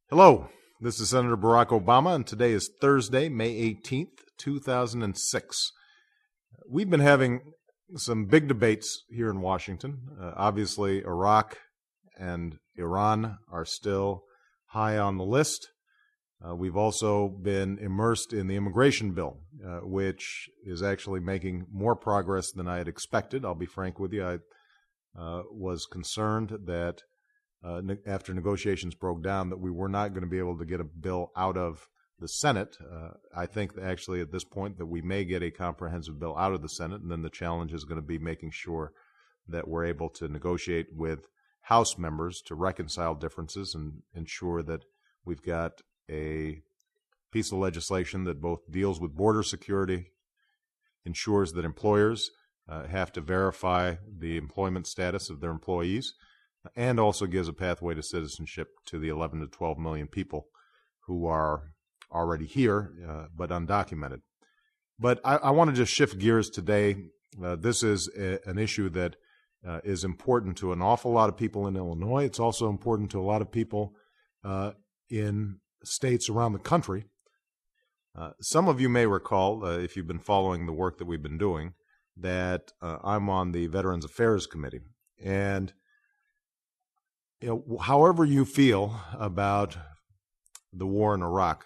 Hello, this is Senator Barack Obama, and today is Thursday, May 18th, 2006. We've been having some big debates here in Washington. Obviously, Iraq and Iran are still high on the list. We've also been immersed in the immigration bill, which is actually making more progress than I had expected. I'll be frank with you. I was concerned that after negotiations broke down, that we were not going to be able to get a bill out of the Senate. I think that actually at this point that we may get a comprehensive bill out of the Senate, and then the challenge is going to be making sure that we're able to negotiate with House members to reconcile differences and ensure that we've got a piece of legislation that both deals with border security, ensures that employers have to verify the employment status of their employees, and also gives a pathway to citizenship to the 11 to 12 million people who are already here but undocumented. But I want to just shift gears today. This is an issue that is important to an awful lot of people in Illinois. It's also important to a lot of people in states around the country. Some of you may recall, if you've been following the work that we've been doing, that I'm on the Veterans Affairs Committee. And however you feel about the war in Iraq,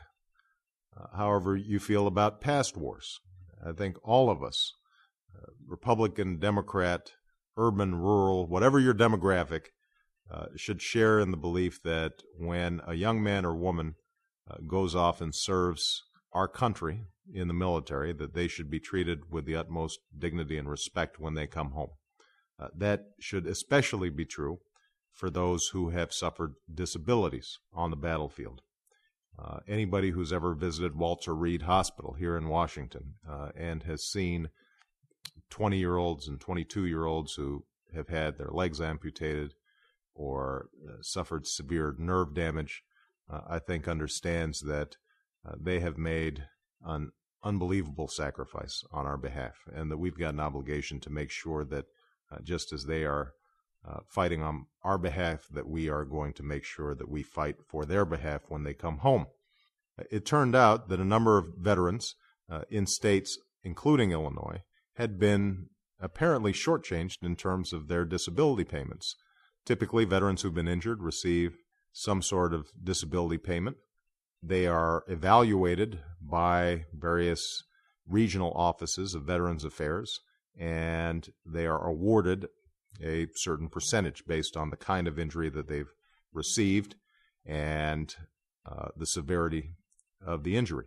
however you feel about past wars, I think all of us, Republican, Democrat, urban, rural, whatever your demographic, should share in the belief that when a young man or woman goes off and serves our country in the military, that they should be treated with the utmost dignity and respect when they come home. That should especially be true for those who have suffered disabilities on the battlefield. Anybody who's ever visited Walter Reed Hospital here in Washington and has seen 20-year-olds and 22-year-olds who have had their legs amputated or suffered severe nerve damage, I think understands that they have made an unbelievable sacrifice on our behalf, and that we've got an obligation to make sure that just as they are fighting on our behalf, that we are going to make sure that we fight for their behalf when they come home. It turned out that a number of veterans in states, including Illinois, had been apparently shortchanged in terms of their disability payments. Typically, veterans who've been injured receive some sort of disability payment. They are evaluated by various regional offices of Veterans Affairs, and they are awarded a certain percentage based on the kind of injury that they've received and the severity of the injury.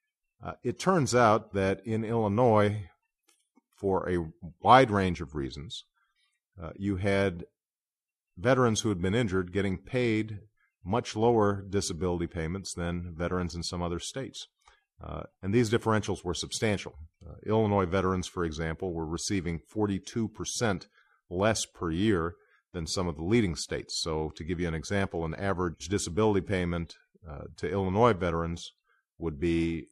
It turns out that in Illinois, for a wide range of reasons, you had veterans who had been injured getting paid much lower disability payments than veterans in some other states. And these differentials were substantial. Illinois veterans, for example, were receiving 42% less per year than some of the leading states. So to give you an example, an average disability payment to Illinois veterans would be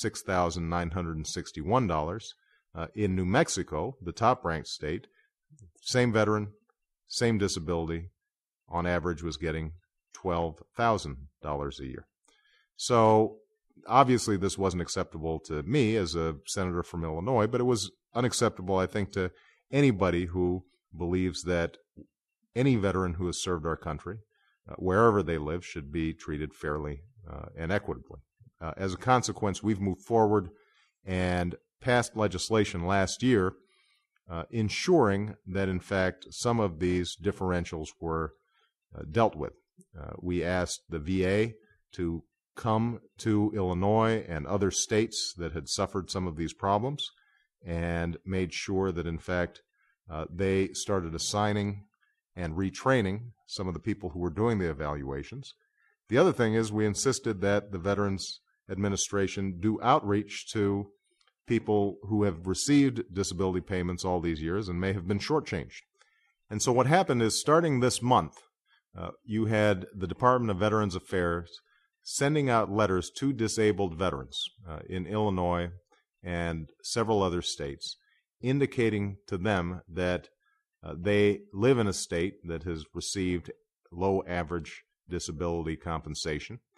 $6,961. In New Mexico, the top-ranked state, same veteran, same disability, on average was getting $12,000 a year. So obviously this wasn't acceptable to me as a senator from Illinois, but it was unacceptable, I think, to anybody who believes that any veteran who has served our country, wherever they live, should be treated fairly and equitably. As a consequence, we've moved forward and passed legislation last year ensuring that, in fact, some of these differentials were dealt with. We asked the VA to come to Illinois and other states that had suffered some of these problems and made sure that, in fact, they started assigning and retraining some of the people who were doing the evaluations. The other thing is we insisted that the Veterans Administration do outreach to people who have received disability payments all these years and may have been shortchanged. And so what happened is, starting this month, you had the Department of Veterans Affairs sending out letters to disabled veterans in Illinois and several other states, indicating to them that they live in a state that has received low average disability compensation,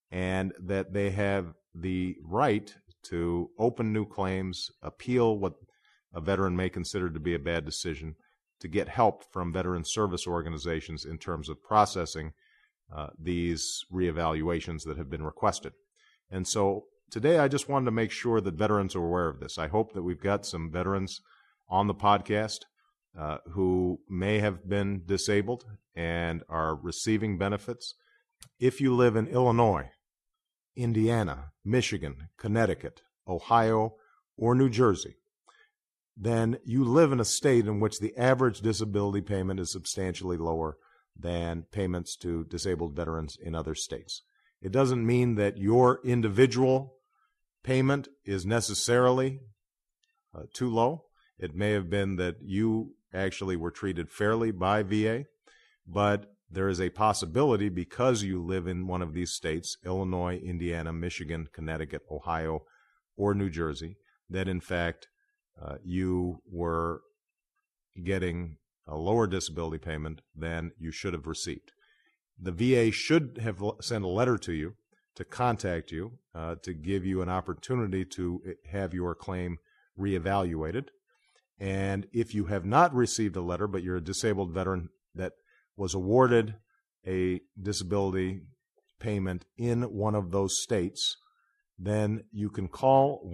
and that they have the right to open new claims, appeal what a veteran may consider to be a bad decision, to get help from veteran service organizations in terms of processing these reevaluations that have been requested. And so today I just wanted to make sure that veterans are aware of this. I hope that we've got some veterans on the podcast who may have been disabled and are receiving benefits. If you live in Illinois, Indiana, Michigan, Connecticut, Ohio, or New Jersey, then you live in a state in which the average disability payment is substantially lower than payments to disabled veterans in other states. It doesn't mean that your individual payment is necessarily too low. It may have been that you actually were treated fairly by VA, but there is a possibility, because you live in one of these states, Illinois, Indiana, Michigan, Connecticut, Ohio, or New Jersey, that in fact you were getting a lower disability payment than you should have received. The VA should have sent a letter to you to contact you to give you an opportunity to have your claim reevaluated. And if you have not received a letter, but you're a disabled veteran that was awarded a disability payment in one of those states, then you can call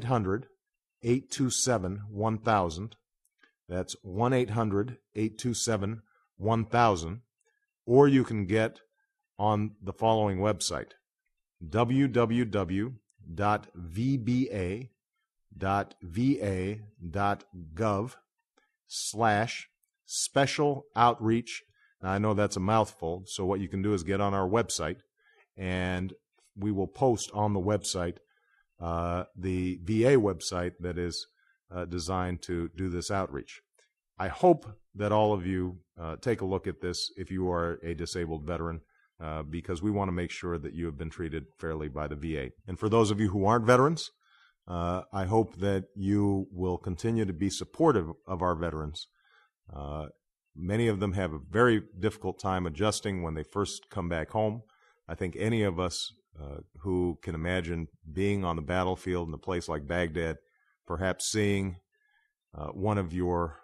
1-800-827-1000. That's 1-800-827-1000. Or you can get on the following website, www.vba.va.gov/special outreach. Now, I know that's a mouthful, so what you can do is get on our website, and we will post on the website the VA website that is designed to do this outreach. I hope that all of you take a look at this if you are a disabled veteran, because we want to make sure that you have been treated fairly by the VA. And for those of you who aren't veterans, I hope that you will continue to be supportive of our veterans. Many of them have a very difficult time adjusting when they first come back home. I think any of us who can imagine being on the battlefield in a place like Baghdad, perhaps seeing one of your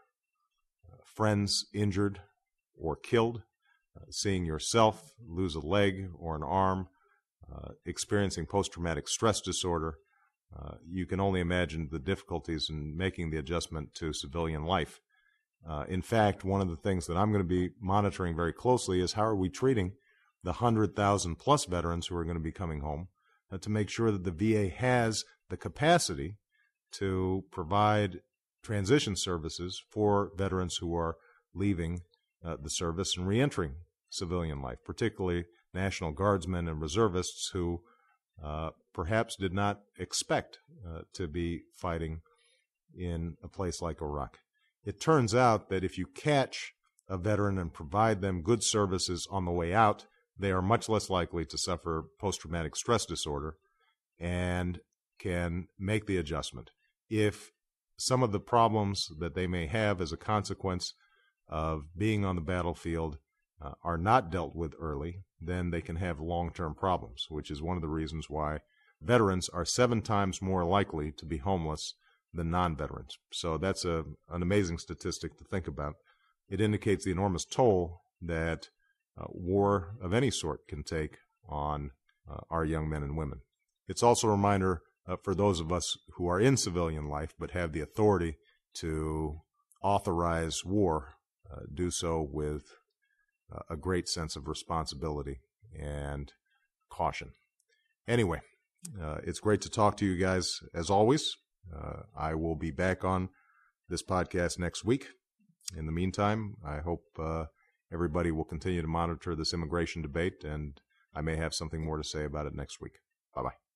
friends injured or killed, seeing yourself lose a leg or an arm, experiencing post-traumatic stress disorder, you can only imagine the difficulties in making the adjustment to civilian life. In fact, one of the things that I'm going to be monitoring very closely is how are we treating the 100,000 plus veterans who are going to be coming home, to make sure that the VA has the capacity to provide transition services for veterans who are leaving the service and reentering civilian life, particularly National Guardsmen and reservists who perhaps did not expect to be fighting in a place like Iraq. It turns out that if you catch a veteran and provide them good services on the way out, they are much less likely to suffer post-traumatic stress disorder and can make the adjustment. If some of the problems that they may have as a consequence of being on the battlefield are not dealt with early, then they can have long-term problems, which is one of the reasons why veterans are 7 times more likely to be homeless than non-veterans. So that's an amazing statistic to think about. It indicates the enormous toll that war of any sort can take on our young men and women. It's also a reminder for those of us who are in civilian life but have the authority to authorize war, do so with a great sense of responsibility and caution. Anyway, it's great to talk to you guys as always. I will be back on this podcast next week. In the meantime, I hope everybody will continue to monitor this immigration debate, and I may have something more to say about it next week. Bye-bye.